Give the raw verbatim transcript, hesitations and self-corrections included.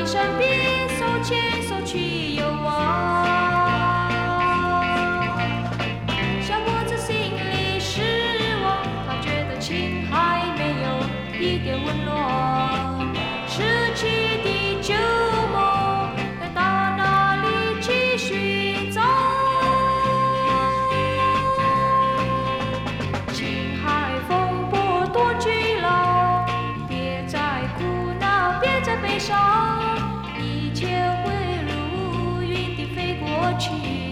你身边，手牵手去游玩。小伙子心里失望，他觉得情还没有一点温暖，失去的旧梦该到哪里去寻找？情海风波多巨浪，别再哭闹，别再悲伤，一切会如云地飞过去。